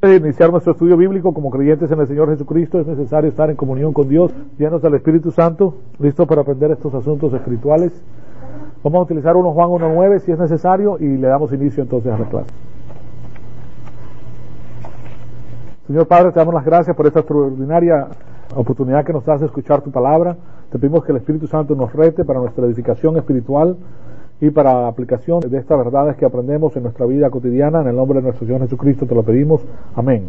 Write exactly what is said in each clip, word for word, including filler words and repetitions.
De iniciar nuestro estudio bíblico como creyentes en el Señor Jesucristo, es necesario estar en comunión con Dios, llenos del Espíritu Santo, listos para aprender estos asuntos espirituales. Vamos a utilizar uno Juan uno nueve si es necesario y le damos inicio entonces a la clase. Señor Padre, te damos las gracias por esta extraordinaria oportunidad que nos das de escuchar tu palabra. Te pedimos que el Espíritu Santo nos rete para nuestra edificación espiritual y para la aplicación de estas verdades que aprendemos en nuestra vida cotidiana. En el nombre de nuestro Señor Jesucristo te lo pedimos. Amén.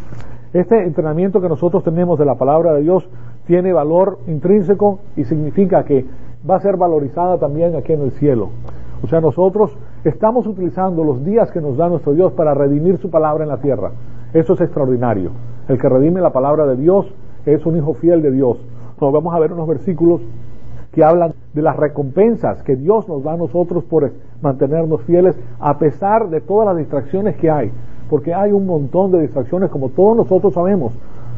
Este entrenamiento que nosotros tenemos de la palabra de Dios tiene valor intrínseco y significa que va a ser valorizada también aquí en el cielo. O sea, nosotros estamos utilizando los días que nos da nuestro Dios para redimir su palabra en la tierra. Eso es extraordinario. El que redime la palabra de Dios es un hijo fiel de Dios. Nos vamos a ver unos versículos que hablan de las recompensas que Dios nos da a nosotros por mantenernos fieles a pesar de todas las distracciones que hay, porque hay un montón de distracciones como todos nosotros sabemos,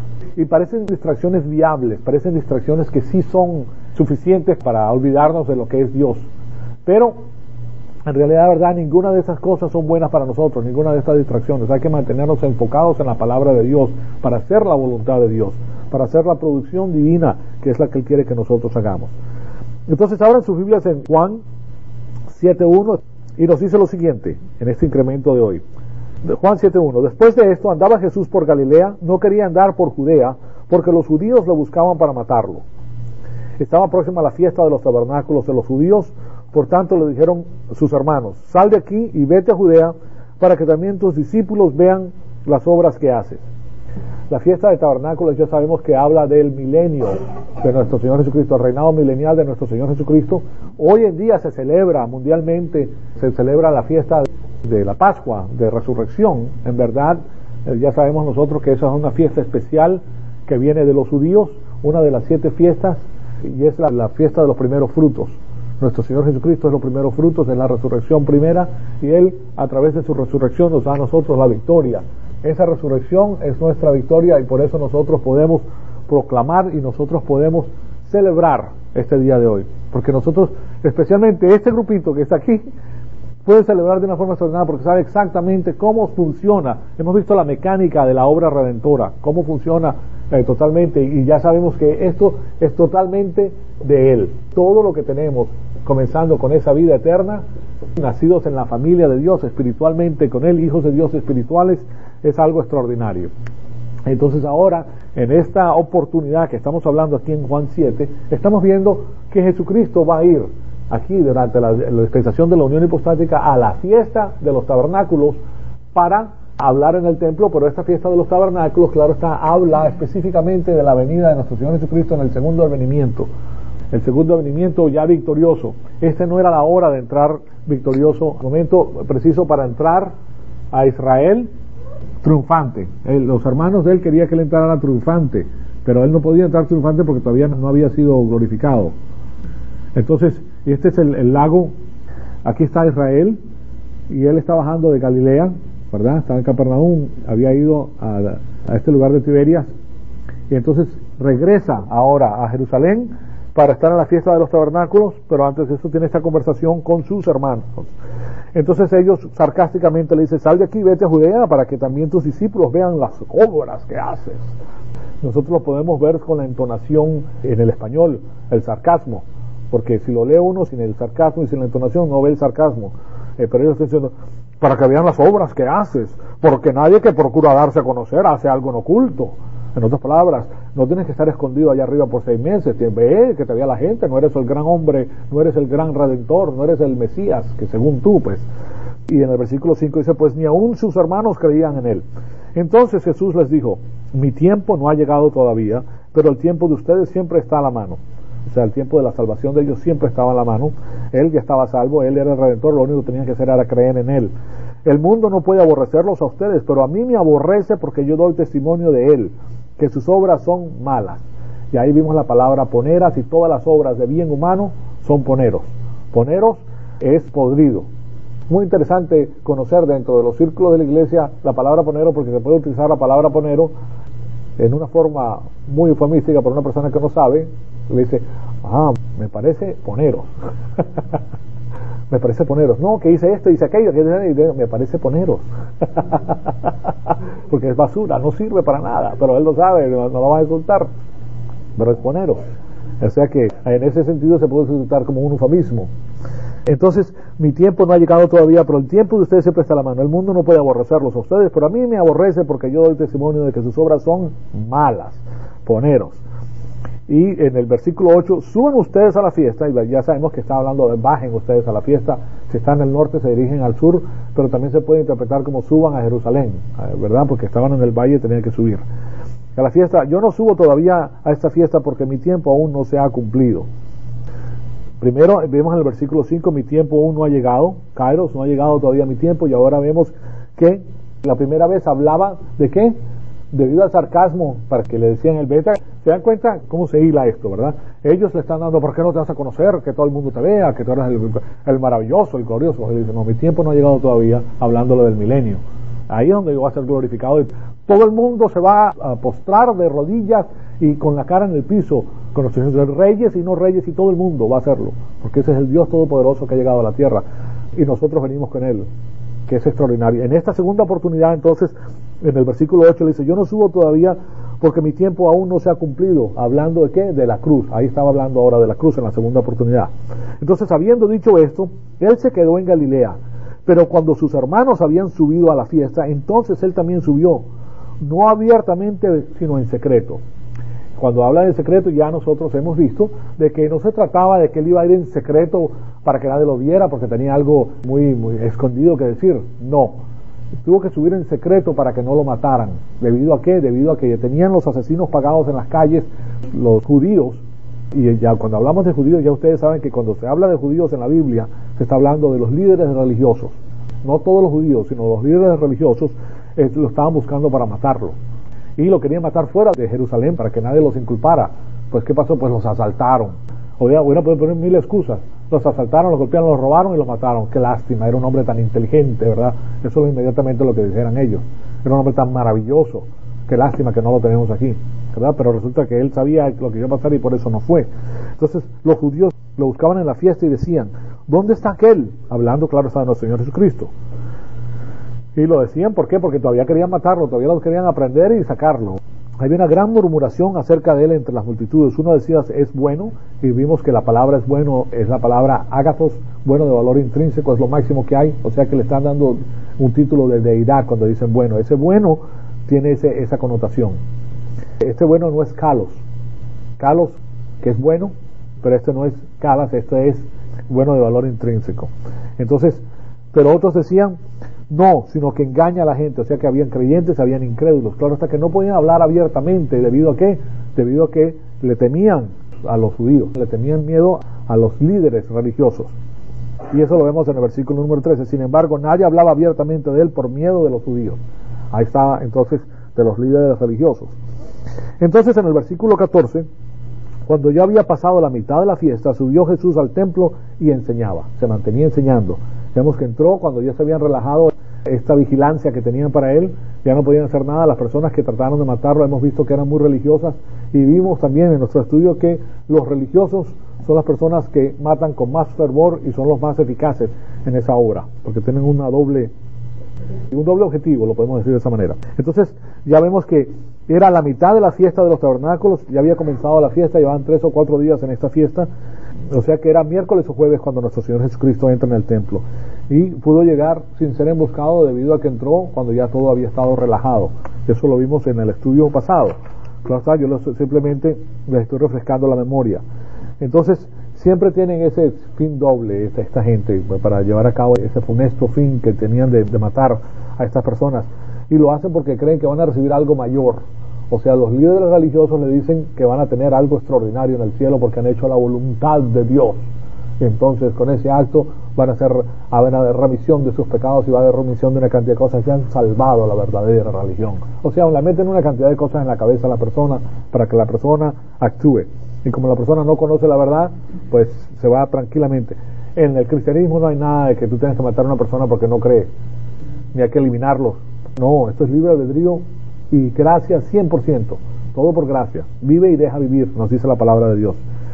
y parecen distracciones viables, parecen distracciones que sí son suficientes para olvidarnos de lo que es Dios, pero en realidad, verdad, ninguna de esas cosas son buenas para nosotros, ninguna de estas distracciones. Hay que mantenernos enfocados en la palabra de Dios para hacer la voluntad de Dios, para hacer la producción divina que es la que Él quiere que nosotros hagamos. Entonces abran sus Biblias en Juan siete uno y nos dice lo siguiente en este incremento de hoy. Juan siete uno: Después de esto andaba Jesús por Galilea, no quería andar por Judea porque los judíos lo buscaban para matarlo. Estaba próxima a la fiesta de los tabernáculos de los judíos, por tanto le dijeron sus hermanos: sal de aquí y vete a Judea para que también tus discípulos vean las obras que haces. La fiesta de tabernáculos ya sabemos que habla del milenio de nuestro Señor Jesucristo, el reinado milenial de nuestro Señor Jesucristo. Hoy en día se celebra mundialmente, se celebra la fiesta de la Pascua, de Resurrección. En verdad, ya sabemos nosotros que esa es una fiesta especial que viene de los judíos, una de las siete fiestas, y es la, la fiesta de los primeros frutos. Nuestro Señor Jesucristo es los primeros frutos, es la resurrección primera, y Él a través de su resurrección nos da a nosotros la victoria. Esa resurrección es nuestra victoria y por eso nosotros podemos proclamar y nosotros podemos celebrar este día de hoy. Porque nosotros, especialmente este grupito que está aquí, puede celebrar de una forma extraordinaria porque sabe exactamente cómo funciona. Hemos visto la mecánica de la obra redentora, cómo funciona eh, totalmente, y ya sabemos que esto es totalmente de Él. Todo lo que tenemos, comenzando con esa vida eterna, nacidos en la familia de Dios espiritualmente con Él, hijos de Dios espirituales, es algo extraordinario. Entonces ahora, en esta oportunidad que estamos hablando aquí en Juan siete, estamos viendo que Jesucristo va a ir aquí durante la, la dispensación de la unión hipostática a la fiesta de los tabernáculos para hablar en el templo, pero esta fiesta de los tabernáculos, claro está, habla específicamente de la venida de nuestro Señor Jesucristo en el segundo advenimiento. El segundo advenimiento ya victorioso. Este no era la hora de entrar victorioso, momento preciso para entrar a Israel triunfante. Él, los hermanos de él querían que él entrara triunfante, pero él no podía entrar triunfante porque todavía no había sido glorificado. Entonces, este es el, el lago, aquí está Israel, y él está bajando de Galilea, ¿verdad? Estaba en Capernaum, había ido a, a este lugar de Tiberias, y entonces regresa ahora a Jerusalén para estar en la fiesta de los tabernáculos, pero antes de eso tiene esta conversación con sus hermanos. Entonces ellos sarcásticamente le dicen: sal de aquí, vete a Judea para que también tus discípulos vean las obras que haces. Nosotros lo podemos ver con la entonación en el español, el sarcasmo, porque si lo lee uno sin el sarcasmo y sin la entonación no ve el sarcasmo, eh, pero ellos están diciendo: para que vean las obras que haces, porque nadie que procura darse a conocer hace algo en oculto. En otras palabras, no tienes que estar escondido allá arriba por seis meses, te ve, que te vea la gente, no eres el gran hombre, no eres el gran redentor, no eres el Mesías, que según tú, pues. Y en el versículo cinco dice: pues ni aún sus hermanos creían en él. Entonces Jesús les dijo: mi tiempo no ha llegado todavía, pero el tiempo de ustedes siempre está a la mano. O sea, el tiempo de la salvación de ellos siempre estaba a la mano. Él ya estaba salvo, él era el redentor, lo único que tenían que hacer era creer en él. El mundo no puede aborrecerlos a ustedes, pero a mí me aborrece porque yo doy testimonio de él, que sus obras son malas. Y ahí vimos la palabra poneras, y todas las obras de bien humano son poneros. Poneros es podrido. Muy interesante conocer dentro de los círculos de la iglesia la palabra ponero, porque se puede utilizar la palabra ponero en una forma muy eufemística para una persona que no sabe. Le dice: ah, me parece poneros. me parece poneros. No, que hice esto, hice aquello, que me parece poneros. Porque es basura, no sirve para nada, pero él lo sabe, no, no lo va a insultar, pero es poneros. O sea que en ese sentido se puede insultar como un eufemismo. Entonces, mi tiempo no ha llegado todavía, pero el tiempo de ustedes siempre está a la mano. El mundo no puede aborrecerlos a ustedes, pero a mí me aborrece porque yo doy testimonio de que sus obras son malas. Poneros. Y en el versículo ocho, suban ustedes a la fiesta, y ya sabemos que está hablando de bajen ustedes a la fiesta. Si están en el norte se dirigen al sur, pero también se puede interpretar como suban a Jerusalén, ¿verdad? Porque estaban en el valle y tenían que subir a la fiesta. Yo no subo todavía a esta fiesta porque mi tiempo aún no se ha cumplido. Primero vemos en el versículo cinco, mi tiempo aún no ha llegado, Kairos, no ha llegado todavía mi tiempo, y ahora vemos que la primera vez hablaba de qué, debido al sarcasmo, para que le decían el beta. Se dan cuenta cómo se hila esto, ¿verdad? Ellos le están dando, ¿por qué no te vas a conocer? Que todo el mundo te vea, que tú eres el, el maravilloso, el glorioso. Él dice, no, mi tiempo no ha llegado todavía, hablándole del milenio. Ahí es donde yo voy a ser glorificado. Todo el mundo se va a postrar de rodillas y con la cara en el piso, con los reyes y no reyes, y todo el mundo va a hacerlo, porque ese es el Dios Todopoderoso que ha llegado a la tierra, y nosotros venimos con Él, que es extraordinario. En esta segunda oportunidad, entonces, en el versículo ocho le dice, yo no subo todavía porque mi tiempo aún no se ha cumplido. ¿Hablando de qué? De la cruz. Ahí estaba hablando ahora de la cruz en la segunda oportunidad. Entonces, habiendo dicho esto, él se quedó en Galilea, pero cuando sus hermanos habían subido a la fiesta, entonces él también subió, no abiertamente, sino en secreto. Cuando habla de secreto, ya nosotros hemos visto de que no se trataba de que él iba a ir en secreto para que nadie lo viera porque tenía algo muy, muy escondido que decir. No, tuvo que subir en secreto para que no lo mataran. ¿Debido a qué? Debido a que tenían los asesinos pagados en las calles, los judíos. Y ya cuando hablamos de judíos, ya ustedes saben que cuando se habla de judíos en la Biblia, se está hablando de los líderes religiosos. No todos los judíos, sino los líderes religiosos eh, lo estaban buscando para matarlo. Y lo querían matar fuera de Jerusalén para que nadie los inculpara. Pues ¿qué pasó? Pues los asaltaron. O ya, bueno, pueden poner mil excusas. Los asaltaron, los golpearon, los robaron y los mataron. Qué lástima, era un hombre tan inteligente, ¿verdad? Eso es inmediatamente lo que dijeran ellos. Era un hombre tan maravilloso. Qué lástima que no lo tenemos aquí, ¿verdad? Pero resulta que él sabía lo que iba a pasar y por eso no fue. Entonces los judíos lo buscaban en la fiesta y decían, ¿dónde está aquel? Hablando, claro, está de nuestro Señor Jesucristo. Y lo decían, ¿por qué? Porque todavía querían matarlo, todavía lo querían aprender y sacarlo. Había una gran murmuración acerca de él entre las multitudes. Uno decía, es bueno, y vimos que la palabra es bueno, es la palabra ágathos, bueno de valor intrínseco, es lo máximo que hay. O sea que le están dando un título de deidad cuando dicen bueno. Ese bueno tiene ese, esa connotación. Este bueno no es kalos. Kalos, que es bueno, pero este no es kalas, este es bueno de valor intrínseco. Entonces, pero otros decían, no, sino que engaña a la gente. O sea que habían creyentes, habían incrédulos. Claro, hasta que no podían hablar abiertamente. ¿Debido a qué? Debido a que le temían a los judíos, le tenían miedo a los líderes religiosos. Y eso lo vemos en el versículo número trece. Sin embargo, nadie hablaba abiertamente de él por miedo de los judíos. Ahí está entonces de los líderes religiosos. Entonces en el versículo catorce, cuando ya había pasado la mitad de la fiesta, subió Jesús al templo y enseñaba. Se mantenía enseñando. Vemos que entró cuando ya se habían relajado esta vigilancia que tenían para él, ya no podían hacer nada. Las personas que trataron de matarlo hemos visto que eran muy religiosas, y vimos también en nuestro estudio que los religiosos son las personas que matan con más fervor y son los más eficaces en esa obra, porque tienen una doble un doble objetivo, lo podemos decir de esa manera. Entonces ya vemos que era la mitad de la fiesta de los tabernáculos, ya había comenzado la fiesta, llevaban tres o cuatro días en esta fiesta, o sea que era miércoles o jueves cuando nuestro Señor Jesucristo entra en el templo, y pudo llegar sin ser emboscado debido a que entró cuando ya todo había estado relajado. Eso lo vimos en el estudio pasado. Claro está, yo lo, simplemente les estoy refrescando la memoria. Entonces siempre tienen ese fin doble esta, esta gente para llevar a cabo ese funesto fin que tenían de, de matar a estas personas, y lo hacen porque creen que van a recibir algo mayor. O sea, los líderes religiosos le dicen que van a tener algo extraordinario en el cielo porque han hecho la voluntad de Dios. Y entonces con ese acto van a hacer a haber remisión de sus pecados y va a haber remisión de una cantidad de cosas. Se han salvado la verdadera religión. O sea, le meten una cantidad de cosas en la cabeza a la persona para que la persona actúe. Y como la persona no conoce la verdad, pues se va tranquilamente. En el cristianismo no hay nada de que tú tengas que matar a una persona porque no cree, ni hay que eliminarlos. No, esto es libre albedrío y gracia cien por ciento, todo por gracia. Vive y deja vivir, nos dice la palabra de Dios.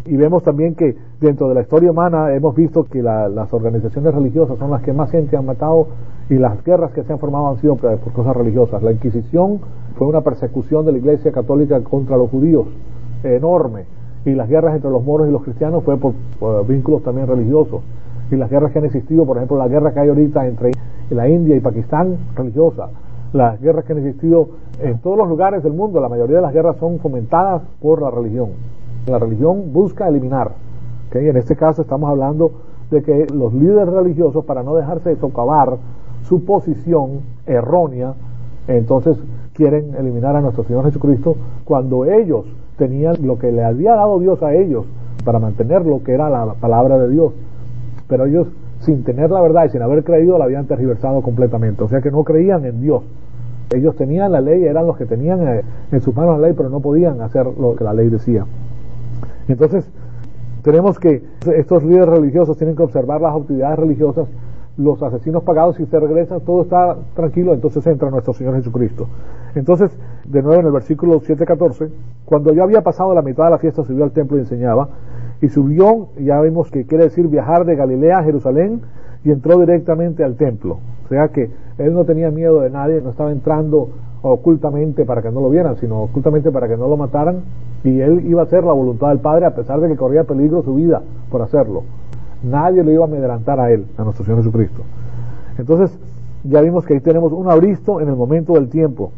Y vemos también que dentro de la historia humana hemos visto que la, las organizaciones religiosas son las que más gente han matado, y las guerras que se han formado han sido por cosas religiosas. La Inquisición fue una persecución de la Iglesia Católica contra los judíos enorme, y las guerras entre los moros y los cristianos fue por, por vínculos también religiosos. Y las guerras que han existido, por ejemplo la guerra que hay ahorita entre la India y Pakistán, religiosa. Las guerras que han existido en todos los lugares del mundo, la mayoría de las guerras son fomentadas por la religión. La religión busca eliminar, ¿okay? En este caso estamos hablando de que los líderes religiosos, para no dejarse socavar su posición errónea, entonces quieren eliminar a nuestro Señor Jesucristo, cuando ellos tenían lo que le había dado Dios a ellos para mantener lo que era la palabra de Dios, pero ellos, sin tener la verdad y sin haber creído, la habían tergiversado completamente. O sea que no creían en Dios. Ellos tenían la ley, eran los que tenían en sus manos la ley, pero no podían hacer lo que la ley decía. Entonces tenemos que estos líderes religiosos tienen que observar las autoridades religiosas, los asesinos pagados, si se regresan, todo está tranquilo, entonces entra nuestro Señor Jesucristo. Entonces, de nuevo en el versículo siete catorce, cuando ya había pasado la mitad de la fiesta, subió al templo y enseñaba, y subió, ya vimos que quiere decir viajar de Galilea a Jerusalén, y entró directamente al templo. O sea que él no tenía miedo de nadie, no estaba entrando ocultamente para que no lo vieran, sino ocultamente para que no lo mataran, y él iba a hacer la voluntad del Padre, a pesar de que corría peligro su vida por hacerlo. Nadie lo iba a amedrentar a él, a nuestro Señor Jesucristo. Entonces ya vimos que ahí tenemos un abristo en el momento del tiempo,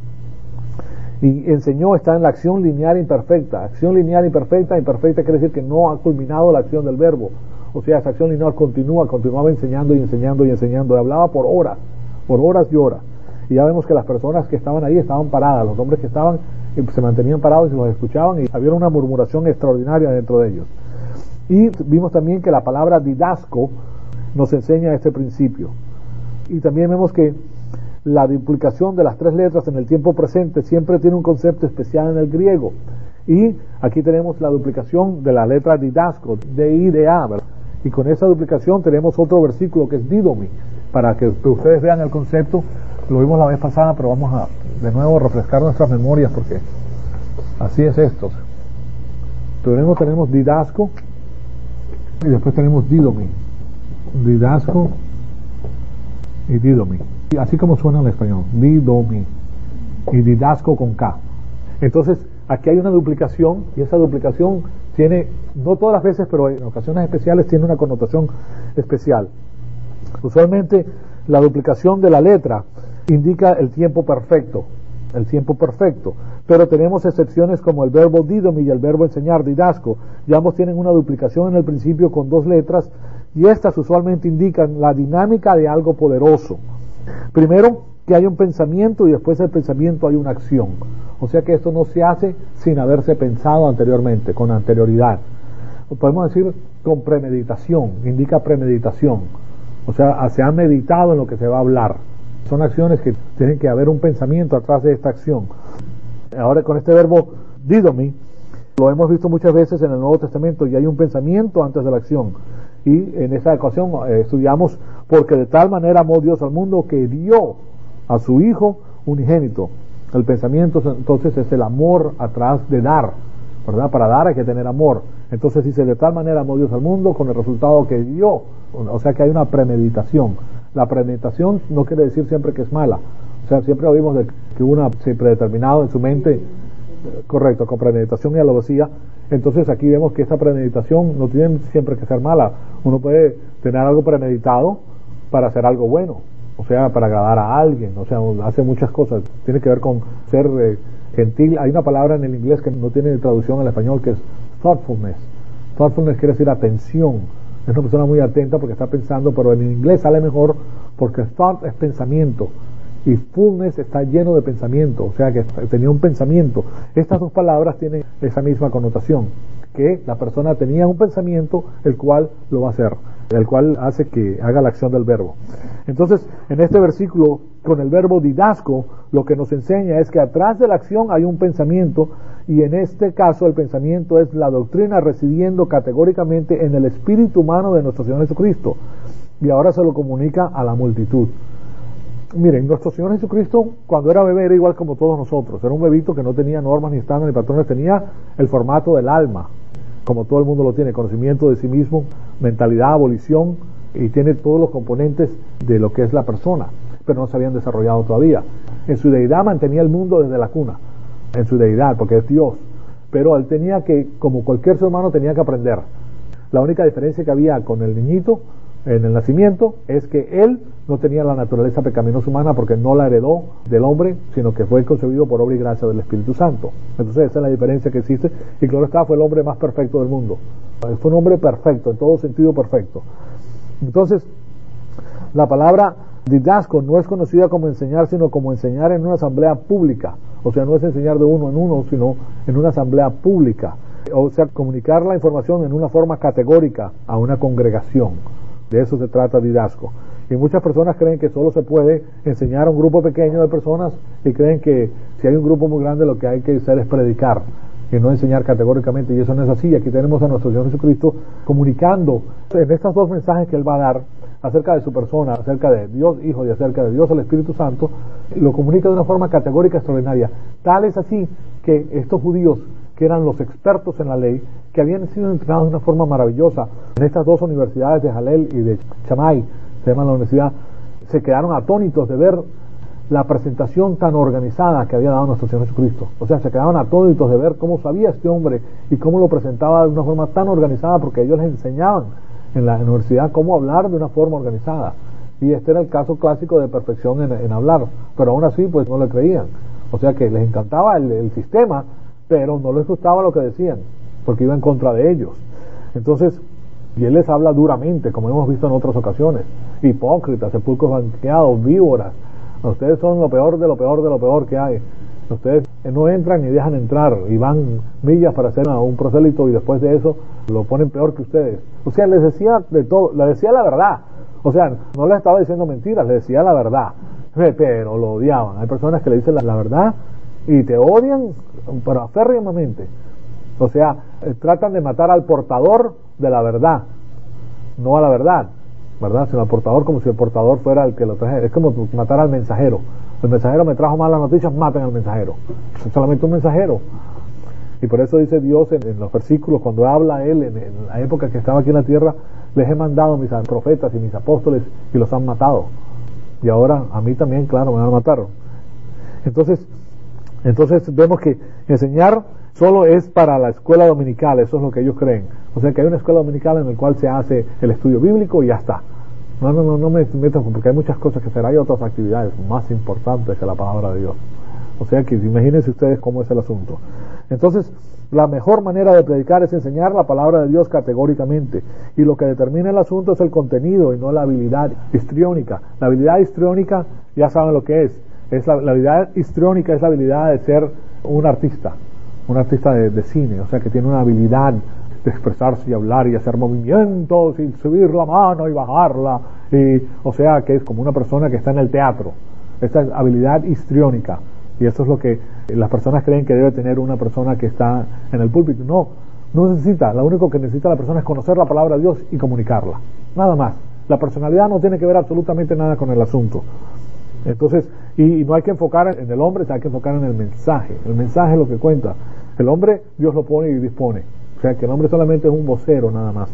y enseñó, está en la acción lineal imperfecta. Acción lineal imperfecta, imperfecta quiere decir que no ha culminado la acción del verbo. O sea, esa acción lineal continúa, continuaba enseñando y enseñando y enseñando, y hablaba por horas, por horas y horas. Y ya vemos que las personas que estaban ahí estaban paradas, los hombres que estaban se mantenían parados y los escuchaban, y había una murmuración extraordinaria dentro de ellos. Y vimos también que la palabra didasco nos enseña este principio. Y también vemos que la duplicación de las tres letras en el tiempo presente siempre tiene un concepto especial en el griego. Y aquí tenemos la duplicación de la letra didasco, D I D A, ¿verdad? Y con esa duplicación tenemos otro versículo que es didomi, para que ustedes vean el concepto. Lo vimos la vez pasada, pero vamos a de nuevo refrescar nuestras memorias, porque así es esto. Primero tenemos didasco y después tenemos didomi. Didasco y didomi, así como suena en español, didomi, y didasco con K. Entonces aquí hay una duplicación, y esa duplicación tiene, no todas las veces, pero en ocasiones especiales tiene una connotación especial. Usualmente la duplicación de la letra indica el tiempo perfecto, el tiempo perfecto, pero tenemos excepciones como el verbo didomi y el verbo enseñar, didasco, y ambos tienen una duplicación en el principio con dos letras, y estas usualmente indican la dinámica de algo poderoso. Primero, que hay un pensamiento, y después del pensamiento hay una acción. O sea que esto no se hace sin haberse pensado anteriormente, con anterioridad. O podemos decir con premeditación, indica premeditación. O sea, se ha meditado en lo que se va a hablar. Son acciones que tienen que haber un pensamiento atrás de esta acción. Ahora con este verbo didomi, lo hemos visto muchas veces en el Nuevo Testamento, y hay un pensamiento antes de la acción. Y en esa ocasión eh, estudiamos, porque de tal manera amó Dios al mundo que dio a su Hijo unigénito. El pensamiento entonces es el amor atrás de dar, ¿verdad? Para dar hay que tener amor. Entonces dice, de tal manera amó Dios al mundo, con el resultado que dio. O sea que hay una premeditación. La premeditación no quiere decir siempre que es mala. O sea, siempre oímos de que una se predeterminado en su mente, correcto, con premeditación y alevosía. Entonces aquí vemos que esta premeditación no tiene siempre que ser mala. Uno puede tener algo premeditado para hacer algo bueno, o sea, para agradar a alguien, o sea, hace muchas cosas. Tiene que ver con ser eh, gentil. Hay una palabra en el inglés que no tiene traducción al español, que es thoughtfulness. Thoughtfulness quiere decir atención. Es una persona muy atenta porque está pensando, pero en inglés sale mejor porque thought es pensamiento y fullness está lleno de pensamiento, o sea que tenía un pensamiento. Estas dos palabras tienen esa misma connotación, que la persona tenía un pensamiento el cual lo va a hacer, el cual hace que haga la acción del verbo. Entonces, en este versículo, con el verbo didasco, lo que nos enseña es que atrás de la acción hay un pensamiento, y en este caso el pensamiento es la doctrina residiendo categóricamente en el espíritu humano de nuestro Señor Jesucristo, y ahora se lo comunica a la multitud. Miren, nuestro Señor Jesucristo cuando era bebé era igual como todos nosotros, era un bebito que no tenía normas ni estándares ni patrones, tenía el formato del alma, como todo el mundo lo tiene, conocimiento de sí mismo, mentalidad, volición, y tiene todos los componentes de lo que es la persona, pero no se habían desarrollado todavía. En su deidad mantenía el mundo desde la cuna, en su deidad, porque es Dios, pero él tenía que, como cualquier ser humano, tenía que aprender. La única diferencia que había con el niñito en el nacimiento es que él no tenía la naturaleza pecaminosa humana porque no la heredó del hombre, sino que fue concebido por obra y gracia del Espíritu Santo. Entonces esa es la diferencia que existe, y claro está, fue el hombre más perfecto del mundo. Fue un hombre perfecto, en todo sentido perfecto. Entonces, la palabra didasco no es conocida como enseñar, sino como enseñar en una asamblea pública. O sea, no es enseñar de uno en uno, sino en una asamblea pública. O sea, comunicar la información en una forma categórica a una congregación. De eso se trata didasco. Y muchas personas creen que solo se puede enseñar a un grupo pequeño de personas, y creen que si hay un grupo muy grande lo que hay que hacer es predicar y no enseñar categóricamente, y eso no es así. Aquí tenemos a nuestro Señor Jesucristo comunicando en estos dos mensajes que Él va a dar acerca de su persona, acerca de Dios Hijo y acerca de Dios el Espíritu Santo, lo comunica de una forma categórica extraordinaria. Tal es así que estos judíos, que eran los expertos en la ley, que habían sido entrenados de una forma maravillosa en estas dos universidades de Jalel y de Shammai, se llama la universidad, se quedaron atónitos de ver la presentación tan organizada que había dado nuestro Señor Jesucristo. O sea, se quedaban atónitos de ver cómo sabía este hombre y cómo lo presentaba de una forma tan organizada, porque ellos les enseñaban en la universidad cómo hablar de una forma organizada, y este era el caso clásico de perfección en, en hablar, pero aún así pues no le creían. O sea que les encantaba el, el sistema, pero no les gustaba lo que decían, porque iba en contra de ellos. Entonces, y él les habla duramente, como hemos visto en otras ocasiones: hipócritas, sepulcros blanqueados, víboras, ustedes son lo peor de lo peor de lo peor que hay. Ustedes no entran ni dejan entrar, y van millas para hacer un prosélito, y después de eso lo ponen peor que ustedes. O sea, les decía de todo, les decía la verdad. O sea, no les estaba diciendo mentiras, les decía la verdad, pero lo odiaban. Hay personas que le dicen la, la verdad y te odian, pero aférrimamente. O sea, eh, tratan de matar al portador de la verdad, no a la verdad, ¿verdad? Sino al portador, como si el portador fuera el que lo traje. Es como matar al mensajero. El mensajero me trajo malas noticias, maten al mensajero. Es solamente un mensajero. Y por eso dice Dios en, en los versículos, cuando habla Él en, en la época que estaba aquí en la tierra: les he mandado mis profetas y mis apóstoles, y los han matado. Y ahora a mí también, claro, me van a matar. Entonces, entonces vemos que enseñar solo es para la escuela dominical, eso es lo que ellos creen. O sea que hay una escuela dominical en la cual se hace el estudio bíblico y ya está. No, no, no, no me meto, porque hay muchas cosas que hacer, hay otras actividades más importantes que la palabra de Dios. O sea que imagínense ustedes cómo es el asunto. Entonces, la mejor manera de predicar es enseñar la palabra de Dios categóricamente, y lo que determina el asunto es el contenido y no la habilidad histriónica. La habilidad histriónica, ya saben lo que es. Es la, la habilidad histriónica es la habilidad de ser un artista, un artista de, de cine, o sea que tiene una habilidad de expresarse y hablar y hacer movimientos y subir la mano y bajarla, y, o sea que es como una persona que está en el teatro. Esta es habilidad histriónica, y eso es lo que las personas creen que debe tener una persona que está en el púlpito. No, no necesita, lo único que necesita la persona es conocer la palabra de Dios y comunicarla, nada más. La personalidad no tiene que ver absolutamente nada con el asunto. Entonces, y, y no hay que enfocar en el hombre, hay que enfocar en el mensaje. El mensaje es lo que cuenta. El hombre, Dios lo pone y dispone. O sea que el hombre solamente es un vocero nada más.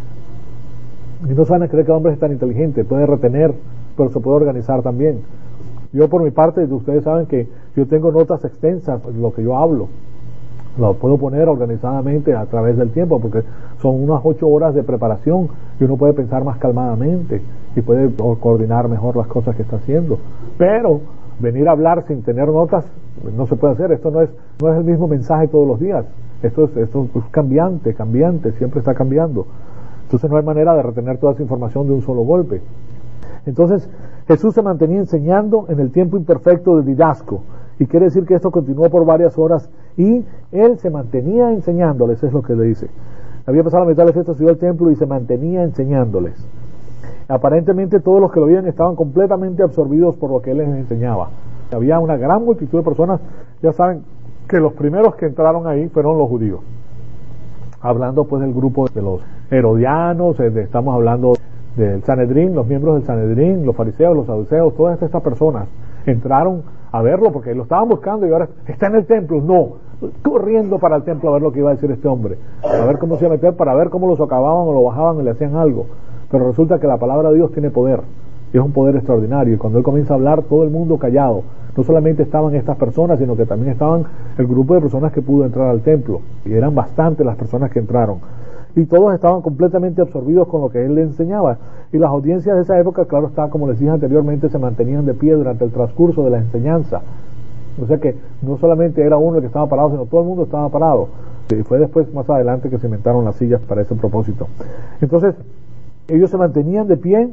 Y no se van a creer que el hombre es tan inteligente, puede retener, pero se puede organizar también. Yo por mi parte, ustedes saben que yo tengo notas extensas de lo que yo hablo. Lo puedo poner organizadamente a través del tiempo, porque son unas ocho horas de preparación y uno puede pensar más calmadamente y puede coordinar mejor las cosas que está haciendo. Pero venir a hablar sin tener notas no se puede hacer. Esto no es no es el mismo mensaje todos los días. Esto es, esto es cambiante, cambiante, siempre está cambiando. Entonces no hay manera de retener toda esa información de un solo golpe. Entonces Jesús se mantenía enseñando en el tiempo imperfecto de didasco, y quiere decir que esto continuó por varias horas, y Él se mantenía enseñándoles, es lo que le dice. Había pasado la mitad de la fiesta, subió al templo y se mantenía enseñándoles. Aparentemente todos los que lo veían estaban completamente absorbidos por lo que Él les enseñaba. Había una gran multitud de personas. Ya saben que los primeros que entraron ahí fueron los judíos, hablando pues del grupo de los herodianos, estamos hablando del Sanedrín, los miembros del Sanedrín, los fariseos, los saduceos, todas estas personas entraron a verlo porque lo estaban buscando, y ahora está en el templo. No, corriendo para el templo a ver lo que iba a decir este hombre, a ver cómo se iba a meter, para ver cómo lo socavaban o lo bajaban y le hacían algo. Pero resulta que la palabra de Dios tiene poder, y es un poder extraordinario, y cuando él comienza a hablar, todo el mundo callado. No solamente estaban estas personas, sino que también estaban el grupo de personas que pudo entrar al templo, y eran bastantes las personas que entraron, y todos estaban completamente absorbidos con lo que él le enseñaba. Y las audiencias de esa época, claro está, como les dije anteriormente, se mantenían de pie durante el transcurso de la enseñanza. O sea que no solamente era uno el que estaba parado, sino todo el mundo estaba parado. Y fue después, más adelante, que se inventaron las sillas para ese propósito. Entonces, ellos se mantenían de pie,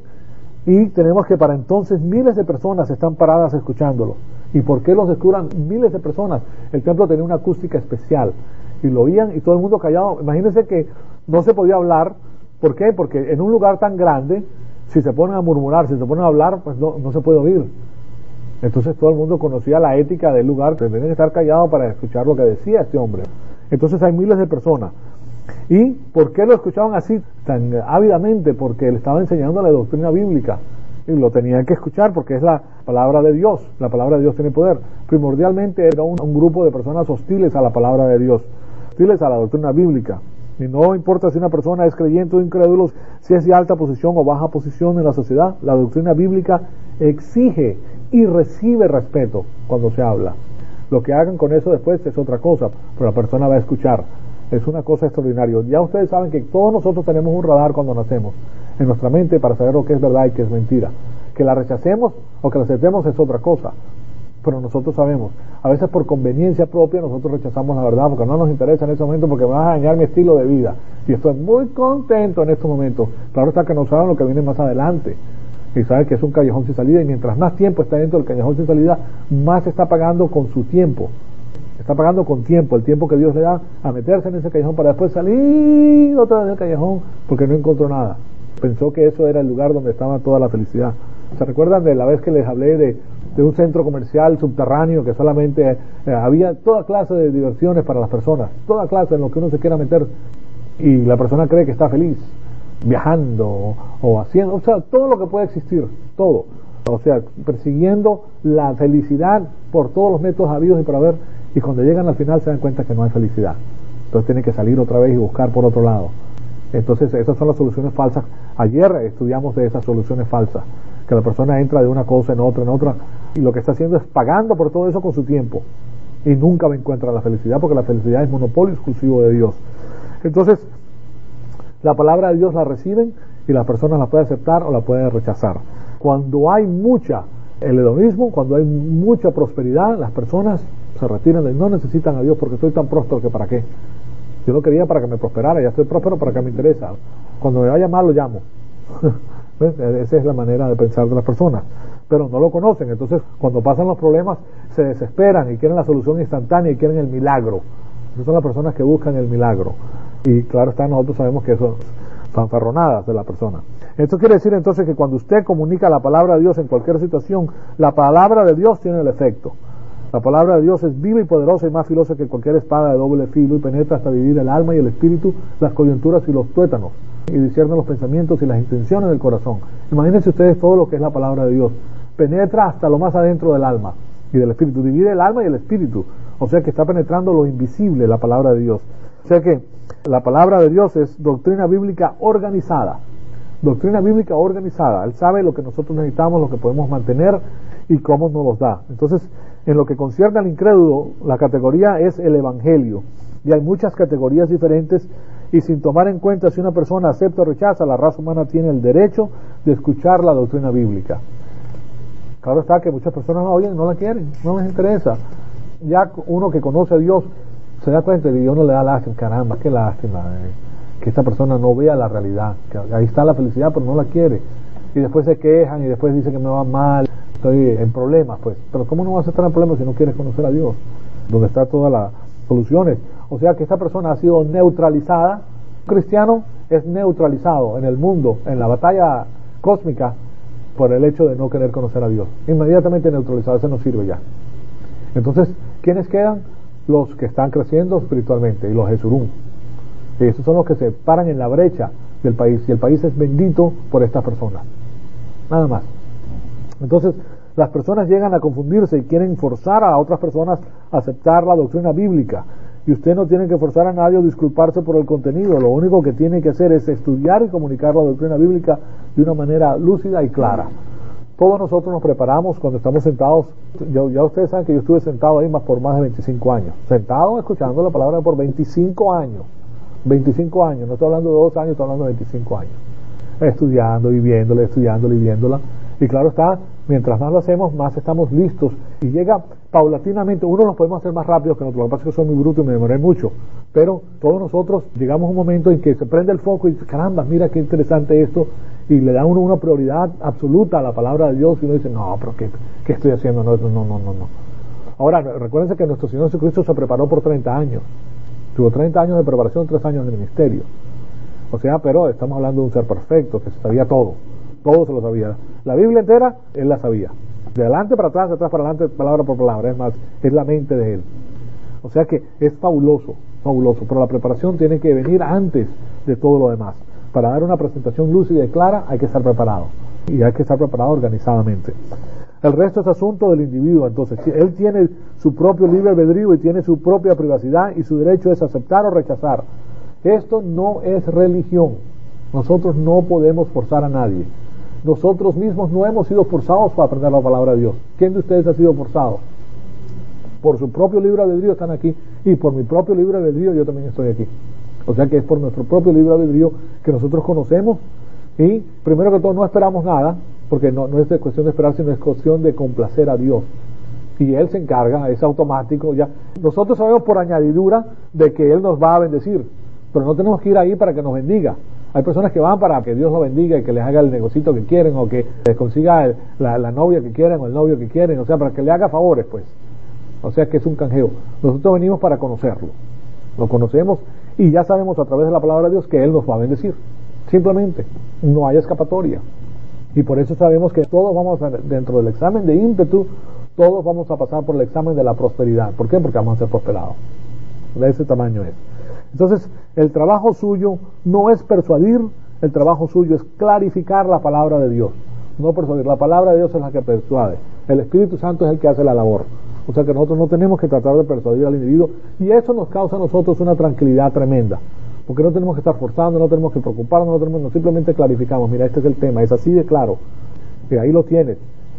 y tenemos que para entonces miles de personas están paradas escuchándolo. ¿Y por qué los escuchan miles de personas? El templo tenía una acústica especial, y lo oían y todo el mundo callado. Imagínense que no se podía hablar. ¿Por qué? Porque en un lugar tan grande, si se ponen a murmurar, si se ponen a hablar, pues no, no se puede oír. Entonces todo el mundo conocía la ética del lugar, que tenían que estar callados para escuchar lo que decía este hombre. Entonces hay miles de personas. ¿Y por qué lo escuchaban así tan ávidamente? Porque él estaba enseñando la doctrina bíblica, y lo tenían que escuchar porque es la palabra de Dios. La palabra de Dios tiene poder. Primordialmente era un, un grupo de personas hostiles a la palabra de Dios, hostiles a la doctrina bíblica. Y no importa si una persona es creyente o incrédulo, si es de alta posición o baja posición en la sociedad, la doctrina bíblica exige y recibe respeto cuando se habla. Lo que hagan con eso después es otra cosa, pero la persona va a escuchar. Es una cosa extraordinaria. Ya ustedes saben que todos nosotros tenemos un radar cuando nacemos en nuestra mente para saber lo que es verdad y qué es mentira. Que la rechacemos o que la aceptemos es otra cosa, pero nosotros sabemos. A veces por conveniencia propia nosotros rechazamos la verdad porque no nos interesa en ese momento, porque me va a dañar mi estilo de vida y estoy muy contento en estos momentos. Claro está que no saben lo que viene más adelante, y saben que es un callejón sin salida, y mientras más tiempo está dentro del callejón sin salida, más está pagando con su tiempo. Está pagando con tiempo, el tiempo que Dios le da a meterse en ese callejón para después salir otra vez del callejón porque no encontró nada. Pensó que eso era el lugar donde estaba toda la felicidad. ¿Se recuerdan de la vez que les hablé de, de un centro comercial subterráneo que solamente eh, había toda clase de diversiones para las personas, toda clase en lo que uno se quiera meter, y la persona cree que está feliz viajando o, o haciendo, o sea, todo lo que puede existir, todo, o sea, persiguiendo la felicidad por todos los métodos habidos y por haber, y cuando llegan al final se dan cuenta que no hay felicidad. Entonces tienen que salir otra vez y buscar por otro lado. Entonces esas son las soluciones falsas. Ayer estudiamos de esas soluciones falsas, que la persona entra de una cosa en otra, en otra, y lo que está haciendo es pagando por todo eso con su tiempo, y nunca encuentra la felicidad, porque la felicidad es monopolio exclusivo de Dios. Entonces la palabra de Dios la reciben, y la persona la puede aceptar o la puede rechazar. Cuando hay mucha el hedonismo, cuando hay mucha prosperidad, las personas se retiran y no necesitan a Dios porque estoy tan próspero que para qué. Yo lo quería para que me prosperara, ya estoy próspero, para que me interesa. Cuando me vaya mal lo llamo. Esa es la manera de pensar de las personas, pero no lo conocen. Entonces cuando pasan los problemas se desesperan y quieren la solución instantánea y quieren el milagro. Esas son las personas que buscan el milagro, y claro está, nosotros sabemos que eso son fanfarronadas de la persona. Esto quiere decir entonces que cuando usted comunica la palabra de Dios en cualquier situación, la palabra de Dios tiene el efecto. La palabra de Dios es viva y poderosa y más filosa que cualquier espada de doble filo, y penetra hasta dividir el alma y el espíritu, las coyunturas y los tuétanos, y discierne los pensamientos y las intenciones del corazón. Imagínense ustedes todo lo que es la palabra de Dios. Penetra hasta lo más adentro del alma y del espíritu, divide el alma y el espíritu, o sea que está penetrando lo invisible, la palabra de Dios. O sea que la palabra de Dios es doctrina bíblica organizada. Doctrina bíblica organizada. Él sabe lo que nosotros necesitamos, lo que podemos mantener y cómo nos los da. Entonces, en lo que concierne al incrédulo, la categoría es el evangelio, y hay muchas categorías diferentes, y sin tomar en cuenta si una persona acepta o rechaza, la raza humana tiene el derecho de escuchar la doctrina bíblica. Claro está que muchas personas no oyen, no la quieren, no les interesa. Ya uno que conoce a Dios se da cuenta y uno le da lástima, caramba, qué lástima eh, que esta persona no vea la realidad, que ahí está la felicidad pero no la quiere, y después se quejan y después dicen que me va mal, estoy en problemas. Pues, pero ¿cómo no vas a estar en problemas si no quieres conocer a Dios, donde está todas las soluciones? O sea que esta persona ha sido neutralizada. Un cristiano es neutralizado en el mundo, en la batalla cósmica, por el hecho de no querer conocer a Dios. Inmediatamente neutralizado, ese no sirve ya. Entonces, ¿quiénes quedan? Los que están creciendo espiritualmente, y los Jesurún. Y esos son los que se paran en la brecha del país, y el país es bendito por estas personas. Nada más. Entonces, las personas llegan a confundirse y quieren forzar a otras personas a aceptar la doctrina bíblica. Y usted no tiene que forzar a nadie o disculparse por el contenido. Lo único que tiene que hacer es estudiar y comunicar la doctrina bíblica de una manera lúcida y clara. Todos nosotros nos preparamos cuando estamos sentados. Yo, ya ustedes saben que yo estuve sentado ahí más por más de veinticinco años. Sentado escuchando la palabra por veinticinco años. veinticinco años, no estoy hablando de dos años, estoy hablando de veinticinco años. Estudiando y viéndola, estudiándola y viéndola. Y claro está, mientras más lo hacemos, más estamos listos. Y llega paulatinamente, uno los podemos hacer más rápido que nosotros. Lo que pasa es que soy muy bruto y me demoré mucho. Pero todos nosotros llegamos a un momento en que se prende el foco y dice, caramba, mira qué interesante esto. Y le da uno una prioridad absoluta a la palabra de Dios. Y uno dice, no, pero ¿qué, qué estoy haciendo? No, no, no, no, no. Ahora, recuérdense que nuestro Señor Jesucristo se preparó por treinta años. Tuvo treinta años de preparación, tres años de ministerio. O sea, pero estamos hablando de un ser perfecto, que se sabía todo. Todo se lo sabía. La Biblia entera, él la sabía. De adelante para atrás, de atrás para adelante, palabra por palabra. Es más, es la mente de él. O sea que es fabuloso, fabuloso. Pero la preparación tiene que venir antes de todo lo demás. Para dar una presentación lúcida y clara, hay que estar preparado. Y hay que estar preparado organizadamente. El resto es asunto del individuo. Entonces, él tiene su propio libre albedrío y tiene su propia privacidad y su derecho es aceptar o rechazar. Esto no es religión. Nosotros no podemos forzar a nadie. Nosotros mismos no hemos sido forzados para aprender la palabra de Dios. ¿Quién de ustedes ha sido forzado? Por su propio libre albedrío están aquí y por mi propio libre albedrío yo también estoy aquí. O sea que es por nuestro propio libre albedrío que nosotros conocemos y primero que todo no esperamos nada, porque no, no es de cuestión de esperar, sino es cuestión de complacer a Dios. Y Él se encarga, es automático ya. Nosotros sabemos por añadidura de que Él nos va a bendecir, pero no tenemos que ir ahí para que nos bendiga. Hay personas que van para que Dios los bendiga y que les haga el negocito que quieren o que les consiga el, la, la novia que quieren o el novio que quieren, o sea, para que le haga favores, pues. O sea que es un canjeo. Nosotros venimos para conocerlo. Lo conocemos y ya sabemos a través de la palabra de Dios que Él nos va a bendecir. Simplemente, no hay escapatoria. Y por eso sabemos que todos vamos a, dentro del examen de ímpetu, todos vamos a pasar por el examen de la prosperidad. ¿Por qué? Porque vamos a ser prosperados. De ese tamaño es. Entonces, el trabajo suyo no es persuadir, el trabajo suyo es clarificar la palabra de Dios. No persuadir, la palabra de Dios es la que persuade. El Espíritu Santo es el que hace la labor. O sea que nosotros no tenemos que tratar de persuadir al individuo y eso nos causa a nosotros una tranquilidad tremenda. Porque no tenemos que estar forzando, no tenemos que preocuparnos, no tenemos, no, simplemente clarificamos, mira, este es el tema, es así de claro, que ahí lo tienes.